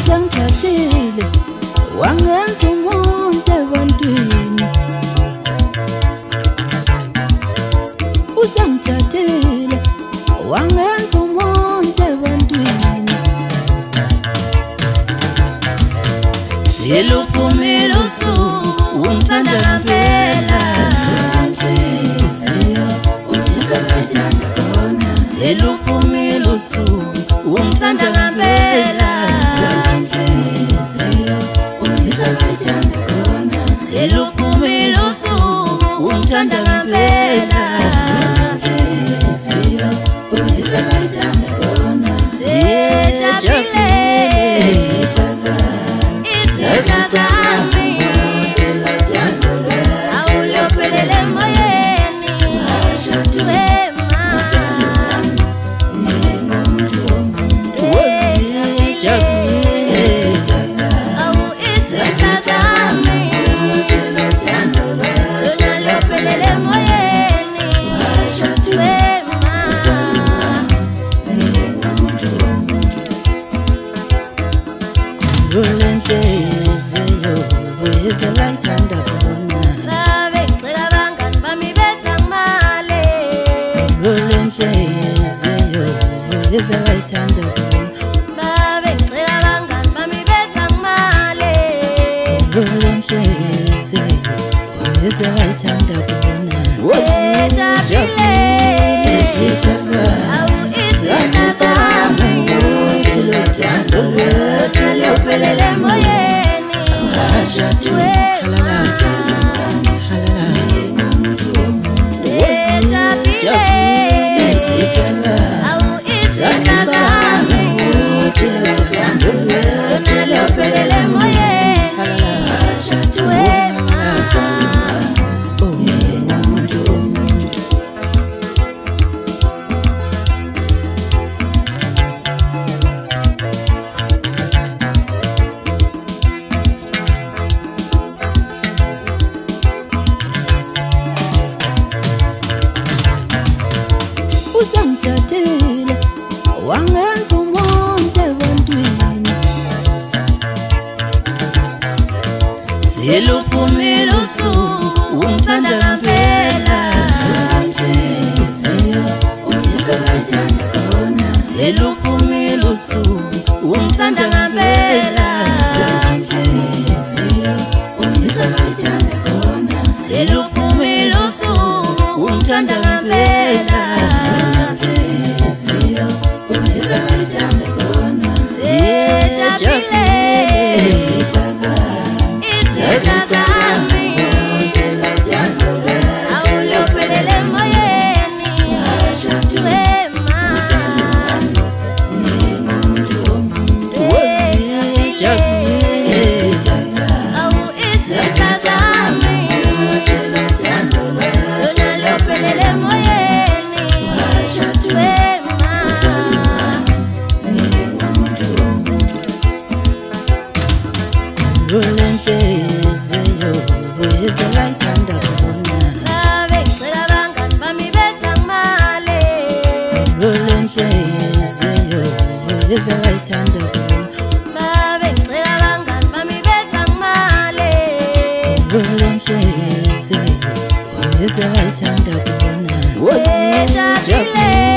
Usangithathile wangenza umuntu ebantwini. Usangithathile wangenza umuntu ebantwini. Siluphumile usuku ungithanda ngempela. Siluphumile usuku ungithanda ngempela. Siluphumile usuku ungithanda ngempela. Is a light and a corner. Rolling says is a light and a rolling says is a light and a corner. What's Usangithathile wangenza umuntu ebantwini. Siluphumile usuku ungithanda ngempela. Siluphumile usuku ungithanda ngempela. Siluphumile usuku ungithanda ngempela. Rolling says is a light and a corner. Rolling says is a light and a corner. Rolling says is a light and a corner. What's